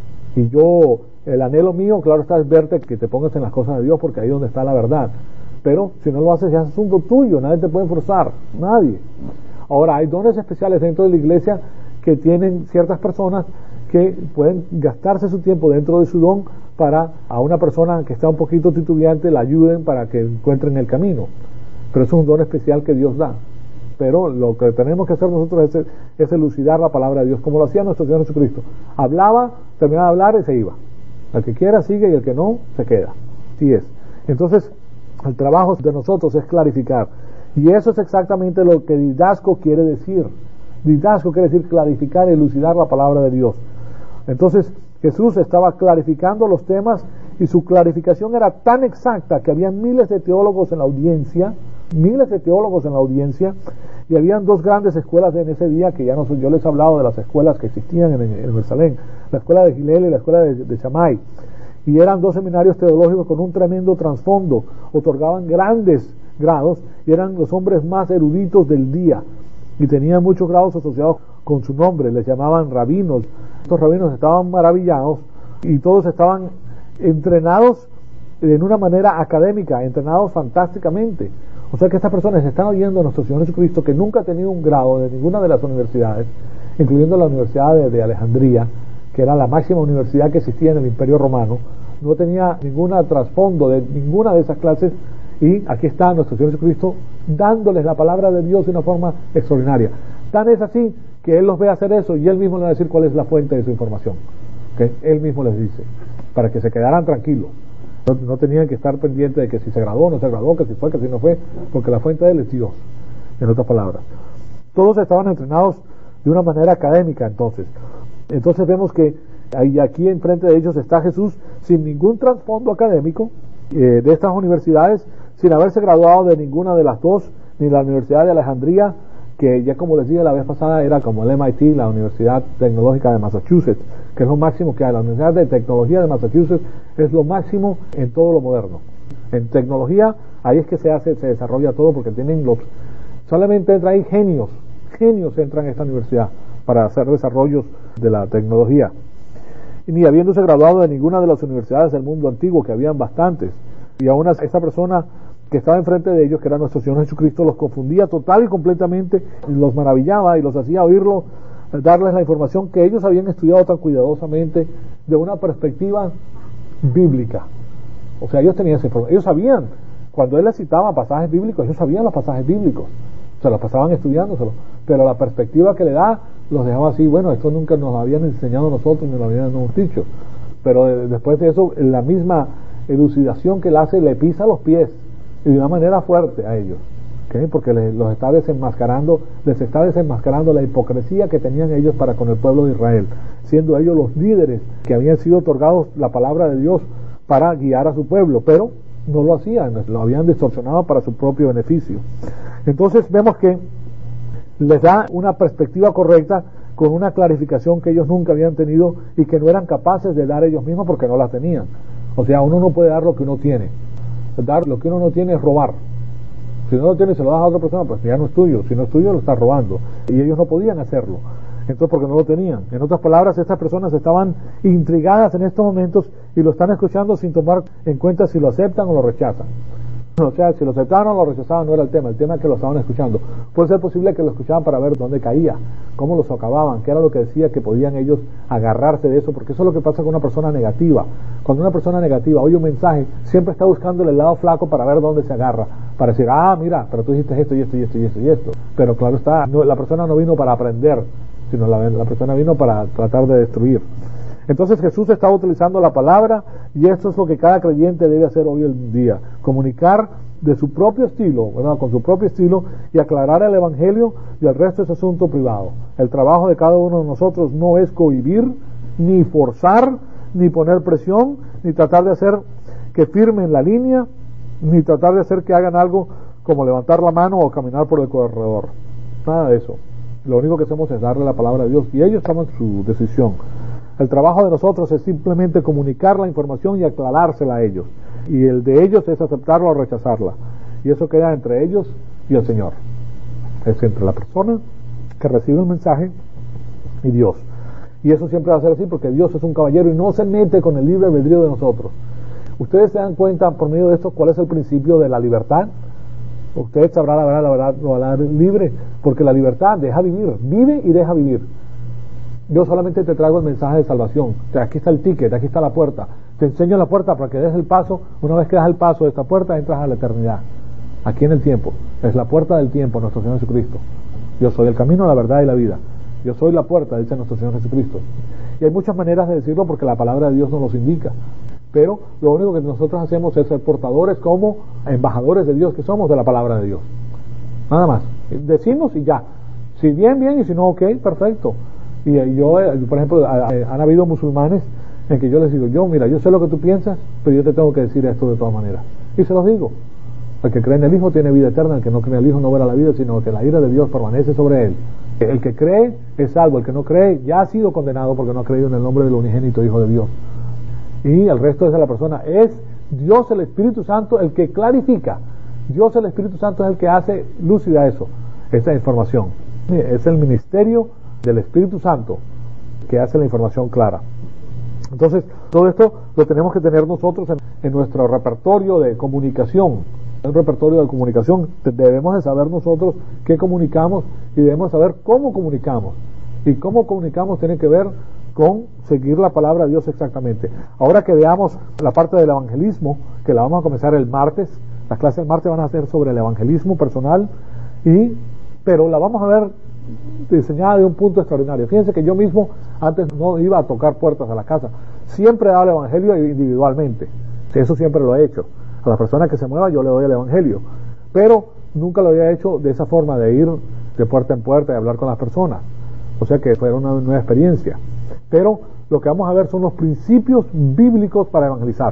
Y yo, el anhelo mío, claro está, es verte que te pongas en las cosas de Dios, porque ahí es donde está la verdad. Pero si no lo haces, ya es asunto tuyo, nadie te puede forzar, nadie. Ahora, hay dones especiales dentro de la iglesia que tienen ciertas personas que pueden gastarse su tiempo dentro de su don para a una persona que está un poquito titubeante la ayuden para que encuentren el camino. Pero eso es un don especial que Dios da. Pero lo que tenemos que hacer nosotros es, es elucidar la palabra de Dios, como lo hacía nuestro Señor Jesucristo. Hablaba, terminaba de hablar y se iba. El que quiera sigue y el que no, se queda. Así es. Entonces, el trabajo de nosotros es clarificar. Y eso es exactamente lo que didasco quiere decir. Didasco quiere decir clarificar, elucidar la palabra de Dios. Entonces, Jesús estaba clarificando los temas y su clarificación era tan exacta que había miles de teólogos en la audiencia, miles de teólogos en la audiencia, y habían dos grandes escuelas en ese día que ya no son, yo les he hablado de las escuelas que existían en, en Jerusalén, la escuela de Gilel y la escuela de, de Shammai, y eran dos seminarios teológicos con un tremendo trasfondo, otorgaban grandes grados y eran los hombres más eruditos del día y tenían muchos grados asociados con su nombre, les llamaban rabinos. Estos rabinos estaban maravillados y todos estaban entrenados en una manera académica, entrenados fantásticamente. O sea que estas personas están oyendo a nuestro Señor Jesucristo, que nunca ha tenido un grado de ninguna de las universidades, incluyendo la Universidad de, de Alejandría, que era la máxima universidad que existía en el Imperio Romano, no tenía ningún trasfondo de ninguna de esas clases, y aquí está nuestro Señor Jesucristo dándoles la palabra de Dios de una forma extraordinaria. Tan es así que Él los ve hacer eso y Él mismo les va a decir cuál es la fuente de su información. ¿Okay? Él mismo les dice, para que se quedaran tranquilos. No, no tenían que estar pendientes de que si se graduó o no se graduó, que si fue, que si no fue, porque la fuente de Él es Dios, en otras palabras. Todos estaban entrenados de una manera académica entonces. Entonces vemos que ahí, aquí enfrente de ellos está Jesús sin ningún trasfondo académico eh, de estas universidades, sin haberse graduado de ninguna de las dos, ni la Universidad de Alejandría, que ya como les dije la vez pasada era como el M I T, la Universidad Tecnológica de Massachusetts, que es lo máximo que hay. La Universidad de Tecnología de Massachusetts es lo máximo en todo lo moderno. En tecnología, ahí es que se hace, se desarrolla todo, porque tienen los, solamente entra ahí genios, genios entran a esta universidad para hacer desarrollos de la tecnología. Y ni habiéndose graduado de ninguna de las universidades del mundo antiguo, que habían bastantes, y aún esta persona que estaba enfrente de ellos, que era nuestro Señor Jesucristo, los confundía total y completamente, los maravillaba y los hacía oírlo, darles la información que ellos habían estudiado tan cuidadosamente de una perspectiva bíblica. O sea, ellos tenían esa información, ellos sabían, cuando él les citaba pasajes bíblicos, ellos sabían los pasajes bíblicos, se los pasaban estudiándoselo, pero la perspectiva que le da los dejaba así. Bueno, esto nunca nos lo habían enseñado nosotros, ni lo habían dicho, pero de, después de eso, la misma elucidación que él hace le pisa los pies y de una manera fuerte a ellos, ¿okay? Porque les, los está desenmascarando, les está desenmascarando la hipocresía que tenían ellos para con el pueblo de Israel, siendo ellos los líderes que habían sido otorgados la palabra de Dios para guiar a su pueblo, pero no lo hacían, lo habían distorsionado para su propio beneficio. Entonces vemos que les da una perspectiva correcta, con una clarificación que ellos nunca habían tenido y que no eran capaces de dar ellos mismos porque no la tenían. O sea, uno no puede dar lo que uno tiene. Dar lo que uno no tiene es robar. Si no lo tiene, se lo das a otra persona, pues ya no es tuyo. Si no es tuyo, lo estás robando. Y ellos no podían hacerlo, entonces porque no lo tenían. En otras palabras, estas personas estaban intrigadas en estos momentos y lo están escuchando sin tomar en cuenta si lo aceptan o lo rechazan. O sea, si lo aceptaban o lo rechazaban no era el tema, el tema es que lo estaban escuchando. Puede ser posible que lo escuchaban para ver dónde caía, cómo lo socavaban, qué era lo que decía, que podían ellos agarrarse de eso, porque eso es lo que pasa con una persona negativa. Cuando una persona negativa oye un mensaje, siempre está buscando el lado flaco para ver dónde se agarra, para decir, ah, mira, pero tú dijiste esto y esto y esto y esto y esto. Pero claro está, no, la persona no vino para aprender, sino la, la persona vino para tratar de destruir. Entonces Jesús estaba utilizando la palabra, y esto es lo que cada creyente debe hacer hoy en día: comunicar de su propio estilo, ¿verdad? Con su propio estilo, y aclarar el evangelio, y el resto es asunto privado. El trabajo de cada uno de nosotros no es cohibir, ni forzar, ni poner presión, ni tratar de hacer que firmen la línea, ni tratar de hacer que hagan algo como levantar la mano o caminar por el corredor. Nada de eso. Lo único que hacemos es darle la palabra de Dios, y ellos toman su decisión. El trabajo de nosotros es simplemente comunicar la información y aclarársela a ellos, y el de ellos es aceptarla o rechazarla, y eso queda entre ellos y el Señor. Es entre la persona que recibe el mensaje y Dios, y eso siempre va a ser así, porque Dios es un caballero y no se mete con el libre albedrío de nosotros. Ustedes se dan cuenta por medio de esto cuál es el principio de la libertad. Ustedes sabrán la verdad, la verdad lo hará libre, porque la libertad deja vivir, vive y deja vivir. Yo solamente te traigo el mensaje de salvación. O sea, aquí está el ticket, aquí está la puerta. Te enseño la puerta para que des el paso. Una vez que das el paso de esta puerta, entras a la eternidad. Aquí en el tiempo. Es la puerta del tiempo, nuestro Señor Jesucristo. Yo soy el camino, la verdad y la vida. Yo soy la puerta, dice nuestro Señor Jesucristo. Y hay muchas maneras de decirlo, porque la palabra de Dios nos los indica. Pero lo único que nosotros hacemos es ser portadores, como embajadores de Dios que somos, de la palabra de Dios. Nada más. Decimos y ya. Si bien, bien, y si no, ok, perfecto. Y yo, por ejemplo, han habido musulmanes en que yo les digo, yo, mira, yo sé lo que tú piensas, pero yo te tengo que decir esto de todas maneras. Y se los digo. El que cree en el Hijo tiene vida eterna, el que no cree en el Hijo no verá la vida, sino que la ira de Dios permanece sobre él. El que cree es salvo, el que no cree ya ha sido condenado porque no ha creído en el nombre del unigénito Hijo de Dios. Y el resto es de la persona. Es Dios el Espíritu Santo el que clarifica. Dios el Espíritu Santo es el que hace lúcida eso, esa información. Es el ministerio del Espíritu Santo que hace la información clara. Entonces, todo esto lo tenemos que tener nosotros en, en nuestro repertorio de comunicación. El repertorio de comunicación debemos de saber nosotros qué comunicamos, y debemos saber cómo comunicamos. Y cómo comunicamos tiene que ver con seguir la palabra de Dios exactamente. Ahora que veamos la parte del evangelismo, que la vamos a comenzar el martes, las clases del martes van a ser sobre el evangelismo personal, y pero la vamos a ver diseñada de un punto extraordinario. Fíjense que yo mismo antes no iba a tocar puertas a la casa, siempre daba el evangelio individualmente. Eso siempre lo he hecho. A la persona que se mueva yo le doy el evangelio, pero nunca lo había hecho de esa forma, de ir de puerta en puerta y hablar con las personas. O sea que fue una nueva experiencia. Pero lo que vamos a ver son los principios bíblicos para evangelizar,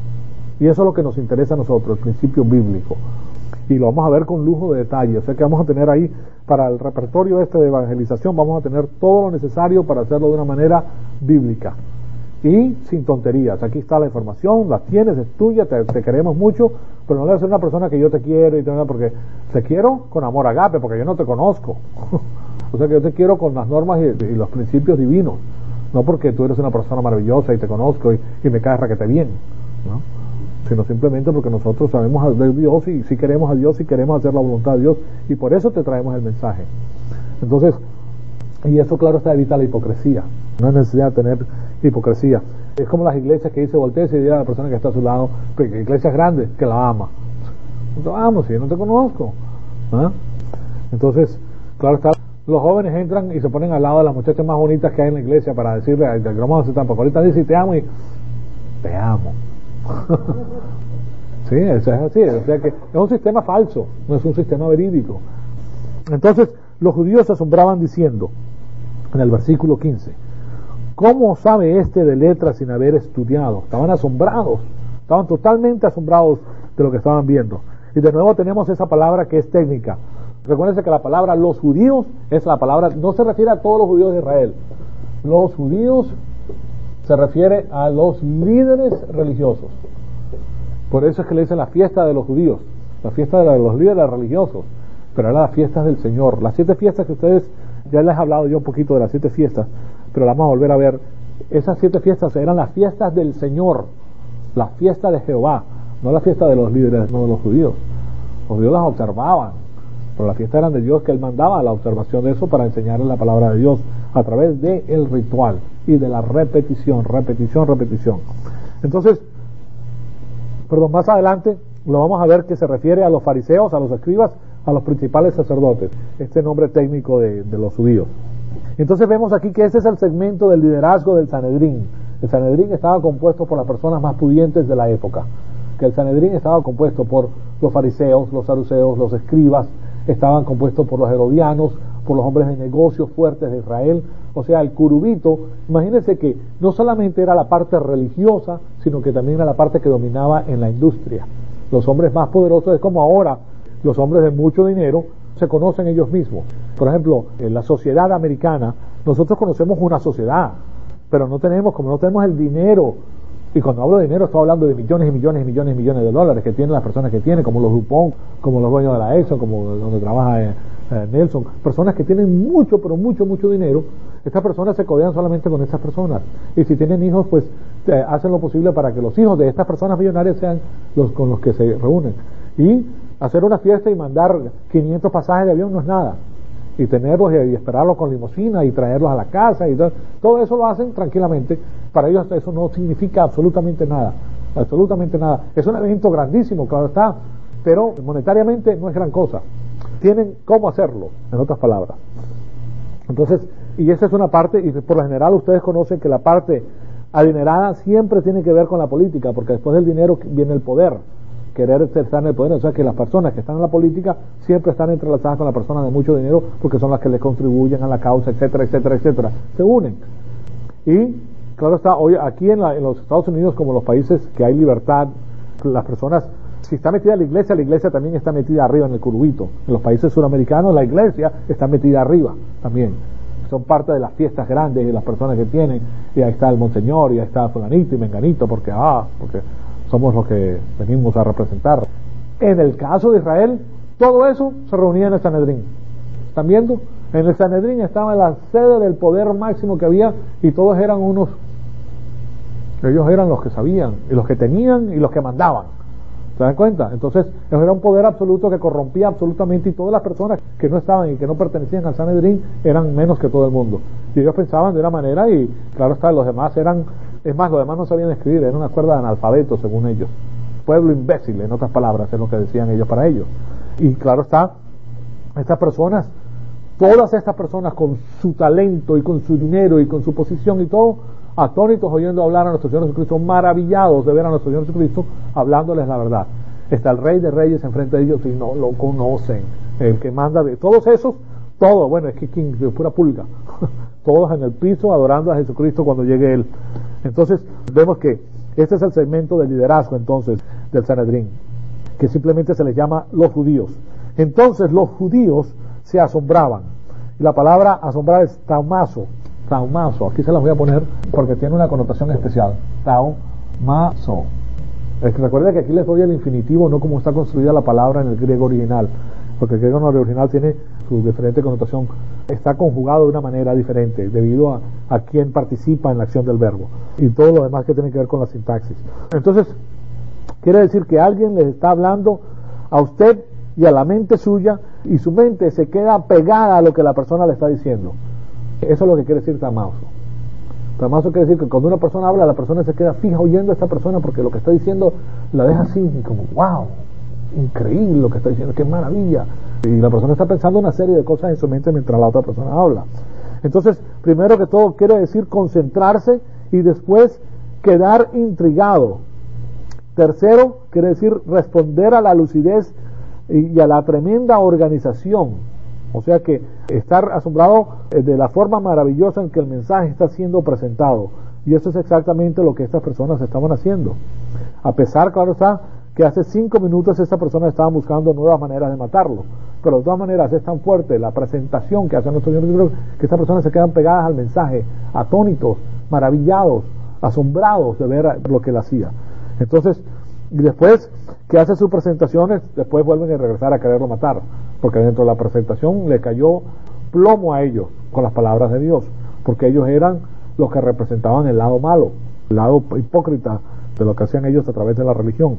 y eso es lo que nos interesa a nosotros, el principio bíblico, y lo vamos a ver con lujo de detalle. O sea que vamos a tener ahí para el repertorio este de evangelización vamos a tener todo lo necesario para hacerlo de una manera bíblica y sin tonterías. Aquí está la información, la tienes, es tuya, te, te queremos mucho, pero no debes ser una persona que yo te quiero y te, porque te quiero con amor agape, porque yo no te conozco. O sea que yo te quiero con las normas y, y los principios divinos, no porque tú eres una persona maravillosa y te conozco y, y me caes raquete bien, ¿no? Sino simplemente porque nosotros sabemos de Dios y si queremos a Dios y queremos hacer la voluntad de Dios, y por eso te traemos el mensaje. Entonces, y eso claro está, evita la hipocresía. No es necesidad de tener hipocresía. Es como las iglesias que dice voltees y diga a la persona que está a su lado, iglesias grandes, que la ama. No te amo, si yo no te conozco, ¿ah? Entonces, claro está, los jóvenes entran y se ponen al lado de las muchachas más bonitas que hay en la iglesia para decirle, ay, que vamos a hacer tampoco. Ahorita dice te amo y te amo. Sí, eso es así, o sea que es un sistema falso, no es un sistema verídico. Entonces los judíos se asombraban diciendo en el versículo quince, ¿cómo sabe este de letras sin haber estudiado? Estaban asombrados, estaban totalmente asombrados de lo que estaban viendo. Y de nuevo tenemos esa palabra que es técnica. Recuérdense que la palabra los judíos es la palabra, no se refiere a todos los judíos de Israel. Los judíos se refiere a los líderes religiosos. Por eso es que le dicen la fiesta de los judíos, la fiesta de los líderes religiosos, pero eran las fiestas del Señor. Las siete fiestas que ustedes, ya les he hablado yo un poquito de las siete fiestas, pero las vamos a volver a ver. Esas siete fiestas eran las fiestas del Señor, la fiesta de Jehová, no la fiesta de los líderes, no de los judíos. Los judíos las observaban, pero las fiestas eran de Dios, que Él mandaba la observación de eso para enseñarles la palabra de Dios a través del ritual y de la repetición, repetición, repetición. Entonces, perdón, más adelante lo vamos a ver que se refiere a los fariseos, a los escribas, a los principales sacerdotes, este nombre técnico de, de los judíos. Entonces vemos aquí que ese es el segmento del liderazgo del Sanedrín. El Sanedrín estaba compuesto por las personas más pudientes de la época, que el Sanedrín estaba compuesto por los fariseos, los saduceos, los escribas, estaban compuestos por los herodianos, por los hombres de negocios fuertes de Israel. O sea, el curubito, imagínense que no solamente era la parte religiosa, sino que también era la parte que dominaba en la industria. Los hombres más poderosos, es como ahora, los hombres de mucho dinero se conocen ellos mismos. Por ejemplo, en la sociedad americana, nosotros conocemos una sociedad, pero no tenemos, como no tenemos el dinero, y cuando hablo de dinero estoy hablando de millones y millones y millones y millones de dólares que tienen las personas que tienen, como los Dupont, como los dueños de la Exxon, como donde trabaja eh, eh, Nelson, personas que tienen mucho, pero mucho, mucho dinero. Estas personas se codean solamente con estas personas, y si tienen hijos, pues eh, hacen lo posible para que los hijos de estas personas millonarias sean los con los que se reúnen. Y hacer una fiesta y mandar quinientos pasajes de avión no es nada, y tenerlos y, y esperarlos con limusina y traerlos a la casa y todo, todo eso lo hacen tranquilamente. Para ellos eso no significa absolutamente nada, absolutamente nada. Es un evento grandísimo, claro está, pero monetariamente no es gran cosa. Tienen cómo hacerlo, en otras palabras. Entonces, y esa es una parte, y por lo general ustedes conocen que la parte adinerada siempre tiene que ver con la política, porque después del dinero viene el poder, querer estar en el poder. O sea que las personas que están en la política siempre están entrelazadas con las personas de mucho dinero, porque son las que les contribuyen a la causa, etcétera, etcétera, etcétera. Se unen. Y claro está, hoy aquí en, la, en los Estados Unidos, como los países que hay libertad, las personas, si está metida la iglesia, la iglesia también está metida arriba en el curubito. En los países suramericanos la iglesia está metida arriba también. Son parte de las fiestas grandes y las personas que tienen, y ahí está el monseñor, y ahí está fulanito y menganito, porque ah, porque somos los que venimos a representar. En el caso de Israel, todo eso se reunía en el Sanedrín. ¿Están viendo? En el Sanedrín estaba la sede del poder máximo que había, y todos eran unos, ellos eran los que sabían, y los que tenían, y los que mandaban. ¿Se dan cuenta? Entonces, era un poder absoluto que corrompía absolutamente, y todas las personas que no estaban y que no pertenecían al Sanedrín eran menos que todo el mundo. Y ellos pensaban de una manera, y claro está, los demás eran, es más, los demás no sabían escribir, era una cuerda de analfabetos según ellos. Pueblo imbécil, en otras palabras, es lo que decían ellos para ellos. Y claro está, estas personas, todas estas personas con su talento y con su dinero y con su posición y todo, atónitos oyendo hablar a nuestro Señor Jesucristo, maravillados de ver a nuestro Señor Jesucristo hablándoles la verdad. Está el Rey de Reyes enfrente de ellos y no lo conocen. El que manda, de todos esos, todos, bueno, es que quien de pura pulga, todos en el piso adorando a Jesucristo cuando llegue Él. Entonces vemos que este es el segmento del liderazgo entonces del Sanedrín, que simplemente se les llama los judíos. Entonces los judíos se asombraban. Y la palabra asombrar es taumazo, taumazo. Aquí se las voy a poner porque tiene una connotación especial. Taumazo. Es que recuerda que aquí les doy el infinitivo, no como está construida la palabra en el griego original, porque el griego original tiene su diferente connotación. Está conjugado de una manera diferente debido a, a quien participa en la acción del verbo y todo lo demás que tiene que ver con la sintaxis. Entonces, quiere decir que alguien les está hablando a usted y a la mente suya, y su mente se queda pegada a lo que la persona le está diciendo. Eso es lo que quiere decir taumazo. Taumazo quiere decir que cuando una persona habla, la persona se queda fija oyendo a esta persona porque lo que está diciendo la deja así, como wow, increíble lo que está diciendo, qué maravilla. Y la persona está pensando una serie de cosas en su mente mientras la otra persona habla. Entonces, primero que todo quiere decir concentrarse y después quedar intrigado. Tercero, quiere decir responder a la lucidez y a la tremenda organización. O sea que estar asombrado de la forma maravillosa en que el mensaje está siendo presentado. Y eso es exactamente lo que estas personas estaban haciendo. A pesar, claro está, que hace cinco minutos esta persona estaba buscando nuevas maneras de matarlo. Pero de todas maneras es tan fuerte la presentación que hacen nuestros señores que estas personas se quedan pegadas al mensaje, atónitos, maravillados, asombrados de ver lo que él hacía. Entonces, y después que hace sus presentaciones, después vuelven a regresar a quererlo matar, porque dentro de la presentación le cayó plomo a ellos con las palabras de Dios, porque ellos eran los que representaban el lado malo, el lado hipócrita de lo que hacían ellos a través de la religión.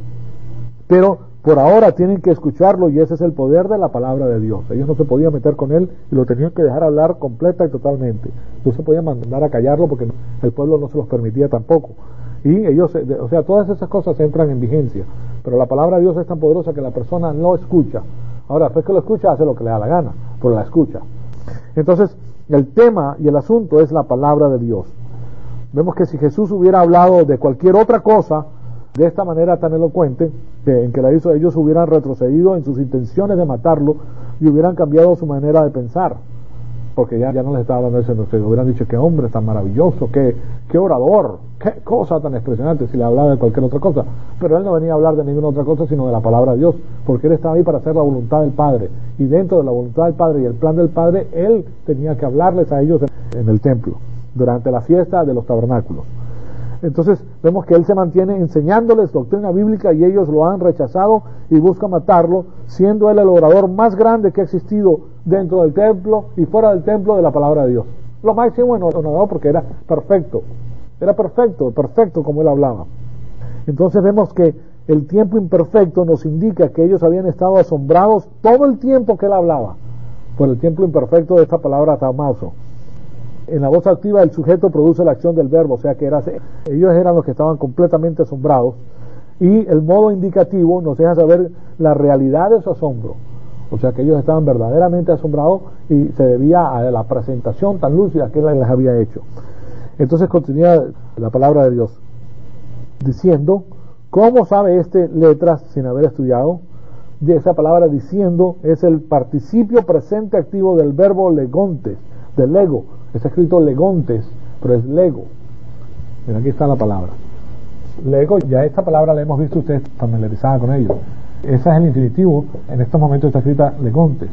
Pero por ahora tienen que escucharlo, y ese es el poder de la palabra de Dios. Ellos no se podían meter con él y lo tenían que dejar hablar completa y totalmente. No se podían mandar a callarlo porque el pueblo no se los permitía tampoco. Y ellos, o sea, todas esas cosas entran en vigencia, pero la palabra de Dios es tan poderosa que la persona no escucha. Ahora, después que lo escucha, hace lo que le da la gana, pero la escucha. Entonces, el tema y el asunto es la palabra de Dios. Vemos que si Jesús hubiera hablado de cualquier otra cosa de esta manera tan elocuente, que en que la hizo, ellos hubieran retrocedido en sus intenciones de matarlo y hubieran cambiado su manera de pensar, porque ya, ya no les estaba hablando de eso, no sé, hubieran dicho qué hombre tan maravilloso, qué, qué orador, qué cosa tan impresionante, si le hablaba de cualquier otra cosa. Pero él no venía a hablar de ninguna otra cosa sino de la palabra de Dios, porque él estaba ahí para hacer la voluntad del Padre, y dentro de la voluntad del Padre y el plan del Padre, él tenía que hablarles a ellos en, en el templo durante la fiesta de los tabernáculos. Entonces vemos que él se mantiene enseñándoles doctrina bíblica y ellos lo han rechazado y buscan matarlo, siendo él el orador más grande que ha existido dentro del templo y fuera del templo de la palabra de Dios. Lo máximo en orador, porque era perfecto, era perfecto, perfecto como él hablaba. Entonces vemos que el tiempo imperfecto nos indica que ellos habían estado asombrados todo el tiempo que él hablaba, por el tiempo imperfecto de esta palabra taumazo. En la voz activa el sujeto produce la acción del verbo, o sea que era, ellos eran los que estaban completamente asombrados, y el modo indicativo nos deja saber la realidad de su asombro, o sea que ellos estaban verdaderamente asombrados y se debía a la presentación tan lúcida que él les había hecho. Entonces continúa la palabra de Dios diciendo, ¿cómo sabe este letras sin haber estudiado? De esa palabra diciendo es el participio presente activo del verbo legontes, del lego. Está escrito legontes, pero es lego. Mira, aquí está la palabra. Lego, ya esta palabra la hemos visto, usted familiarizada con ello. Ese es el infinitivo, en estos momentos está escrita legontes.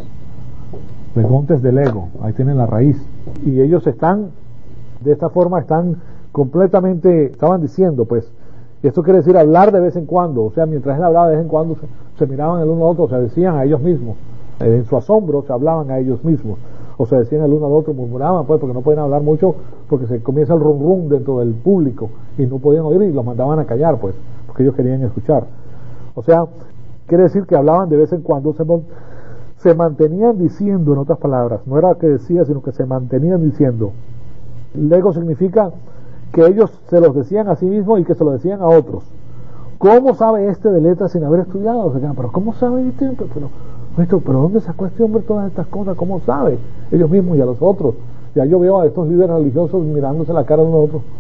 Legontes de lego, ahí tienen la raíz. Y ellos están, de esta forma, están completamente, estaban diciendo, pues, esto quiere decir hablar de vez en cuando, o sea, mientras él hablaba de vez en cuando, se, se miraban el uno al otro, se decían a ellos mismos, en su asombro se hablaban a ellos mismos, o se decían el uno al otro, murmuraban, pues, porque no podían hablar mucho, porque se comienza el rum rum dentro del público, y no podían oír, y los mandaban a callar, pues, porque ellos querían escuchar. O sea, quiere decir que hablaban de vez en cuando, se, se mantenían diciendo, en otras palabras, no era que decía, sino que se mantenían diciendo. Lego significa que ellos se los decían a sí mismos y que se lo decían a otros. ¿Cómo sabe este de letras sin haber estudiado? O sea, pero ¿cómo sabe este? Pero, esto, pero ¿dónde sacó este hombre todas estas cosas? ¿Cómo sabe? Ellos mismos y a los otros. Ya yo veo a estos líderes religiosos mirándose la cara de uno a otro.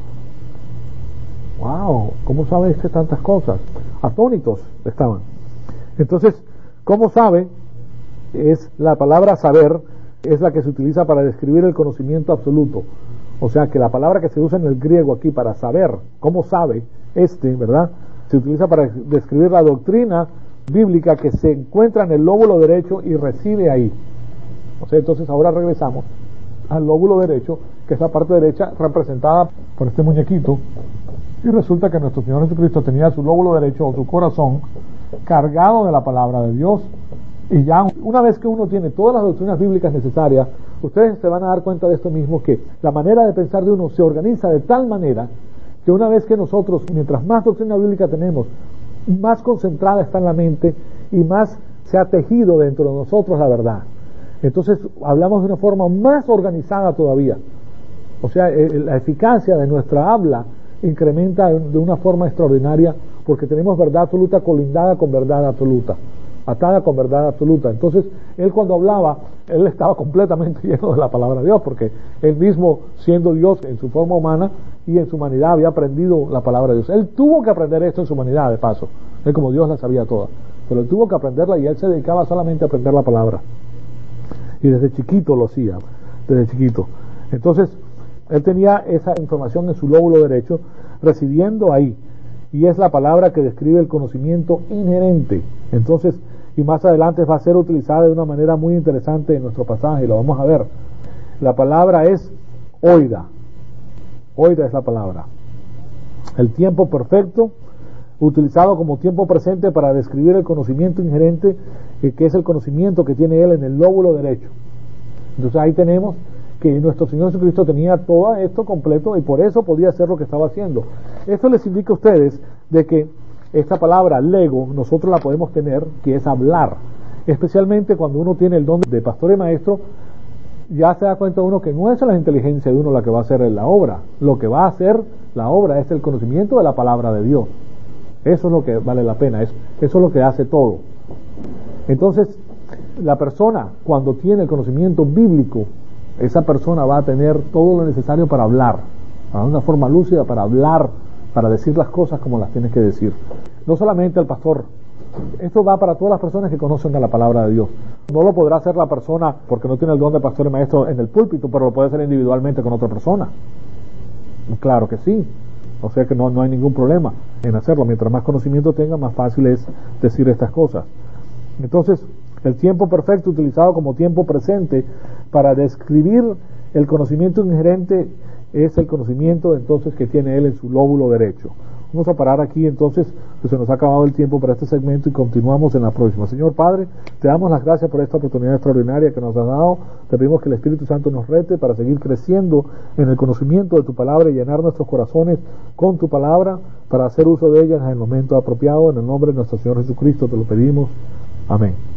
¡Wow! ¿Cómo sabe este tantas cosas? Atónitos estaban. Entonces, ¿cómo sabe? Es la palabra saber, es la que se utiliza para describir el conocimiento absoluto. O sea que la palabra que se usa en el griego aquí para saber, ¿cómo sabe este, verdad? Se utiliza para describir la doctrina bíblica que se encuentra en el lóbulo derecho y reside ahí. O sea, entonces ahora regresamos al lóbulo derecho, que es la parte derecha representada por este muñequito, y resulta que nuestro Señor Jesucristo tenía su lóbulo derecho o su corazón cargado de la palabra de Dios. Y ya una vez que uno tiene todas las doctrinas bíblicas necesarias, ustedes se van a dar cuenta de esto mismo, que la manera de pensar de uno se organiza de tal manera que una vez que nosotros, mientras más doctrina bíblica tenemos, más concentrada está en la mente y más se ha tejido dentro de nosotros la verdad. Entonces hablamos de una forma más organizada todavía. O sea, la eficacia de nuestra habla incrementa de una forma extraordinaria, porque tenemos verdad absoluta colindada con verdad absoluta, atada con verdad absoluta. Entonces, él cuando hablaba, él estaba completamente lleno de la palabra de Dios, porque él mismo, siendo Dios en su forma humana y en su humanidad, había aprendido la palabra de Dios. Él tuvo que aprender esto en su humanidad, de paso. Él, como Dios, la sabía toda, pero él tuvo que aprenderla, y él se dedicaba solamente a aprender la palabra. Y desde chiquito lo hacía, desde chiquito. Entonces, él tenía esa información en su lóbulo derecho, residiendo ahí, y es la palabra que describe el conocimiento inherente. Entonces, y más adelante va a ser utilizada de una manera muy interesante en nuestro pasaje, y lo vamos a ver. La palabra es oida. Oida es la palabra. El tiempo perfecto, utilizado como tiempo presente para describir el conocimiento inherente, que es el conocimiento que tiene él en el lóbulo derecho. Entonces ahí tenemos que nuestro Señor Jesucristo tenía todo esto completo, y por eso podía hacer lo que estaba haciendo. Esto les indica a ustedes de que esta palabra lego nosotros la podemos tener, que es hablar, especialmente cuando uno tiene el don de pastor y maestro. Ya se da cuenta uno que no es la inteligencia de uno la que va a hacer la obra. Lo que va a hacer la obra es el conocimiento de la palabra de Dios. Eso es lo que vale la pena, eso, eso es lo que hace todo. Entonces, la persona, cuando tiene el conocimiento bíblico, esa persona va a tener todo lo necesario para hablar, para una forma lúcida, para hablar, para decir las cosas como las tienes que decir. No solamente el pastor, esto va para todas las personas que conocen de la palabra de Dios. No lo podrá hacer la persona porque no tiene el don de pastor y maestro en el púlpito, pero lo puede hacer individualmente con otra persona. Claro que sí. O sea que no, no hay ningún problema en hacerlo. Mientras más conocimiento tenga, más fácil es decir estas cosas. Entonces, el tiempo perfecto utilizado como tiempo presente para describir el conocimiento inherente es el conocimiento entonces que tiene él en su lóbulo derecho. Vamos a parar aquí entonces, que se nos ha acabado el tiempo para este segmento, y continuamos en la próxima. Señor Padre, te damos las gracias por esta oportunidad extraordinaria que nos has dado. Te pedimos que el Espíritu Santo nos rete para seguir creciendo en el conocimiento de tu palabra y llenar nuestros corazones con tu palabra para hacer uso de ella en el momento apropiado. En el nombre de nuestro Señor Jesucristo te lo pedimos. Amén.